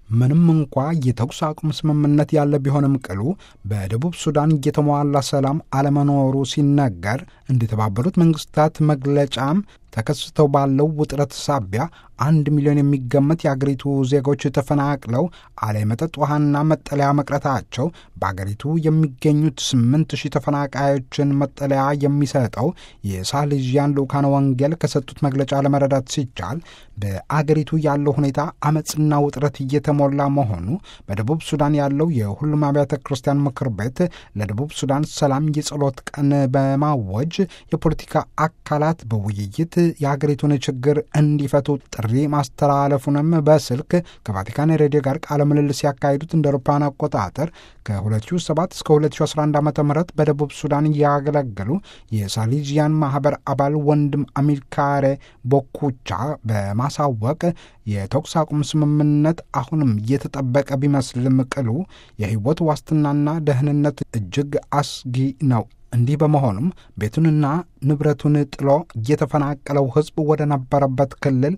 ምንም እንኳ የተኩስ አቁም ስምምነት ያለ ቢሆንም ቅሉ በደቡብ ሱዳን የተሟላ ሰላም አለመኖሩ ሲነገር እንደተባበሩት መንግስታት መግለጫም ተከስተው ባለው ውጥረት ሳቢያ 1 ሚሊዮን የሚገመት የአገሪቱ ዜጎች ተፈናቅለው አለ መጠጥ ውሃና መጠለያ መቅረታቸው በአገሪቱ የሚገኙት 8,000 ተፈናቃዮችን መጠለያ የሚሰጠው የሳልዥያን ልኡካነ ወንጌል ከሰጡት መግለጫ ለመረዳት ሲቻል በአገሪቱ ያለው ሁኔታ አመፅና ውጥረት እየተሞላ መሆኑ በደቡብ ሱዳን ያለው የሁሉም አብያተ ክርስቲያን ምክር ቤት ለደቡብ ሱዳን ሰላም የጸሎት ቀን በማወጅ የፖለቲካ አካላት በውይይት የሀገሪቱን ችግር እንዲፈቱ ጥሪ ማስተላለፉንም በስልክ ከቫቲካን ሬዲዮ ጋር ቃለ ምልልስ ያካሄዱት እንደ አውሮፓውያን አቆጣጠር ከ2007 እስከ 2011 ዓ.ም በደቡብ ሱዳን ያገለገሉ የሳሊዚያን ማህበር አባል ወንድም አሚልካሬ ቦኩቻ በማሳወቅ የተኩስ አቁም ስምምነት አሁንም እየተጠበቀ ቢመስልም ቅሉ የህይወት ዋስትናና ደህንነት እጅግ አስጊ ነው። እንዲህ በመሆኑም ቤቱንና ንብረቱን ጥሎ የተፈናቀለው ህዝብ ወደ ነበረበት ክልል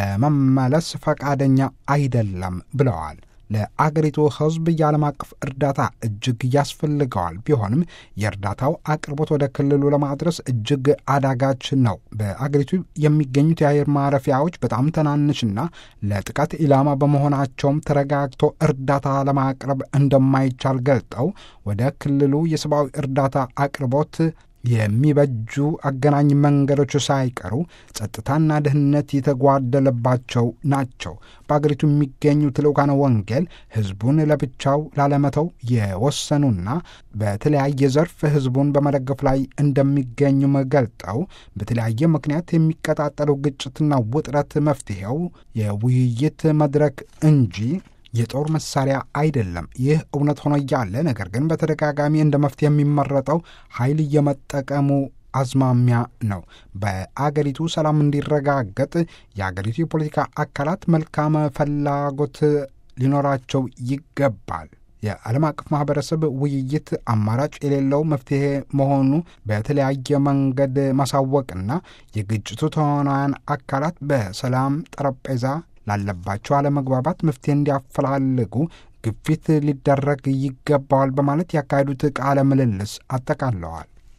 ለመመለስ ፈቃደኛ አይደለም ብለዋል። ለአገሪቱ ህዝብ የዓለም አቀፍ እርዳታ እጅግ ያስፈልገዋል። ቢሆንም የእርዳታው አቅርቦት ወደ ክልሉ ለማድረስ እጅግ አዳጋች ነው። በአገሪቱ የሚገኙት የአየር ማረፊያዎች በጣም ትናንሽና ለጥቃት ኢላማ በመሆናቸውም ተረጋግቶ እርዳታ ለማቅረብ እንደማይቻል ገልጠው ወደ ክልሉ የሰብአዊ እርዳታ አቅርቦት የሚበጁ አገናኝ መንገዶች ሳይቀሩ ጸጥታና ደህንነት የተጓደለባቸው ናቸው። በአገሪቱ የሚገኙት ልኡካነ ወንጌል ህዝቡን ለብቻው ላለመተው የወሰኑና በተለያየ ዘርፍ ህዝቡን በመደገፍ ላይ እንደሚገኙም ገልጠው በተለያየ ምክንያት የሚቀጣጠለው ግጭትና ውጥረት መፍትሄው የውይይት መድረክ እንጂ የጦር መሳሪያ አይደለም። ይህ እውነት ሆኖ እያለ ነገር ግን በተደጋጋሚ እንደ መፍትሄ የሚመረጠው ኃይል የመጠቀሙ አዝማሚያ ነው። በአገሪቱ ሰላም እንዲረጋገጥ የአገሪቱ የፖለቲካ አካላት መልካም ፍላጎት ሊኖራቸው ይገባል። የዓለም አቀፍ ማህበረሰብ ውይይት አማራጭ የሌለው መፍትሄ መሆኑ በተለያየ መንገድ ማሳወቅና የግጭቱ ተዋናያን አካላት በሰላም ጠረጴዛ ላለባቸው አለመግባባት መፍትሄ እንዲያፈላልጉ ግፊት ሊደረግ ይገባዋል በማለት ያካሄዱት ቃለ ምልልስ አጠቃለዋል።